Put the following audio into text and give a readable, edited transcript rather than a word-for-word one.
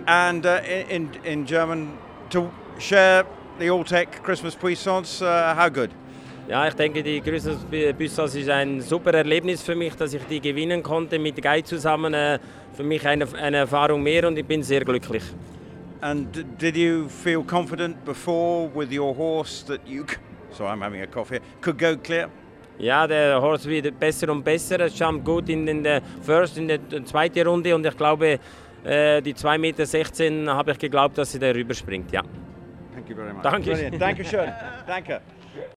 and in German to share the Alltech Christmas Puissance. How good? Ja, ich denke, die Christmas Puissance ist ein super Erlebnis für mich, dass ich die gewinnen konnte mit Guy zusammen. Für mich eine Erfahrung mehr und ich bin sehr glücklich. And did you feel confident before with your horse that you, sorry, I'm having a cough here, could go clear? Ja, der Horse wird besser und besser. Es jumpt gut in der zweiten Runde und ich glaube, die 2,16 Meter habe ich geglaubt, dass sie darüber springt. Ja. Thank you very much. Danke. Brilliant. Danke schön. Danke.